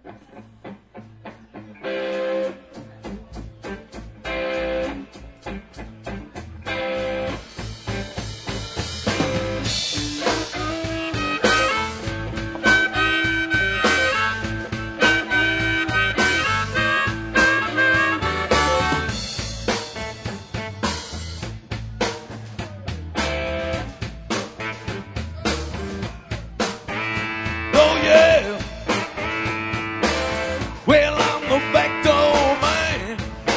Oh yeah. Well, I'm the back door man.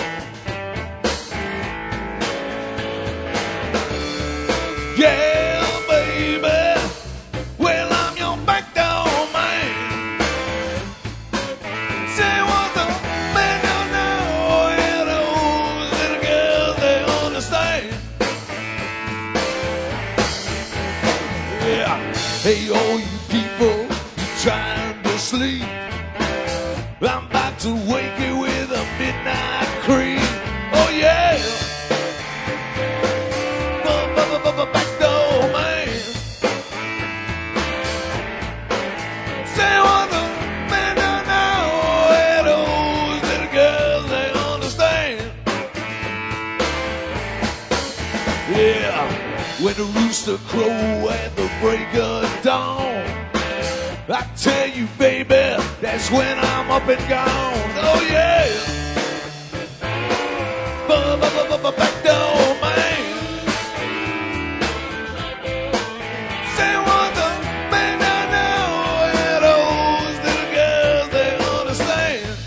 Yeah, baby. Well, I'm your back door man. Say what the man don't know. And those little girls, they understand. Yeah. Hey, all you people trying to sleep, I'm about to wake you with a midnight creep. Oh yeah, back door man. Say what the man don't know. And those little girls, they understand. Yeah, when the rooster crow at the break of dawn, I tell you, baby, that's when I'm up and gone. Oh yeah, back door man. Say what the man don't know. And those little girls, they understand.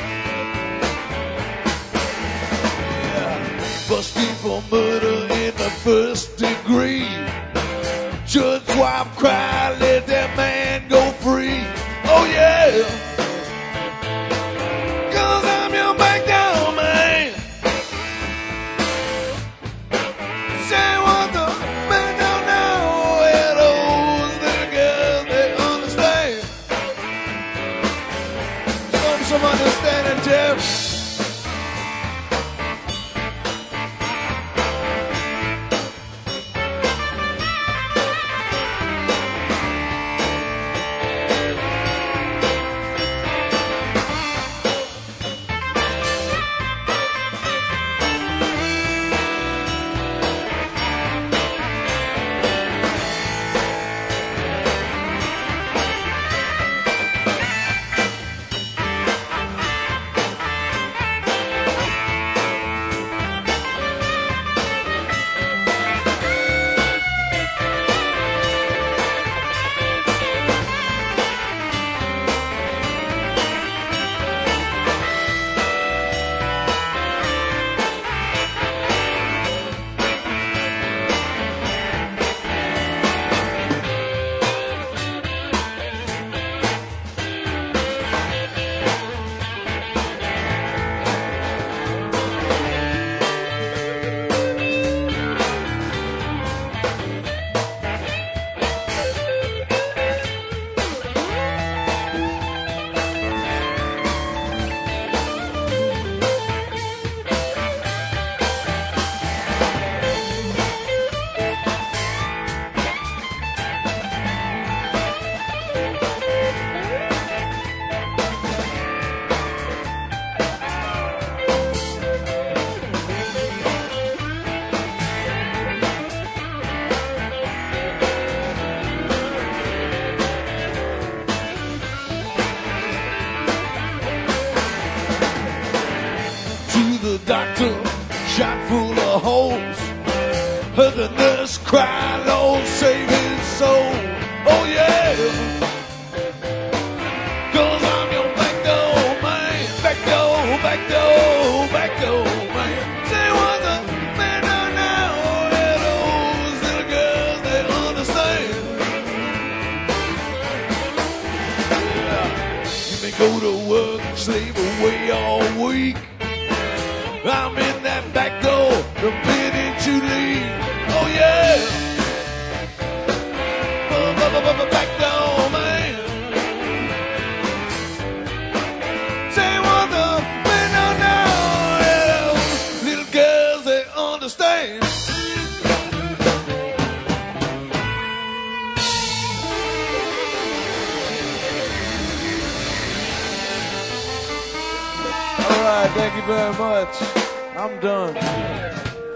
Yeah, busted for murder in the first degree. Judge wife cry, let that man go free. Oh yeah, 'cause I'm your back door man. Say what the man don't know. And those little girls, they understand. Some understanding, Jeff. Doctor, shot full of holes. Heard the nurse cry, Lord, save his soul. Oh yeah, 'cause I'm your back door man. Back door, back door, back door man. Say what the man don't know. And those little girls, they understand. Yeah. You may go to work, slave away all week. I'm in that back door the minute you leave. Oh yeah, back door man. Say what the man don't know. Little girls, they understand. All right, thank you very much. I'm done.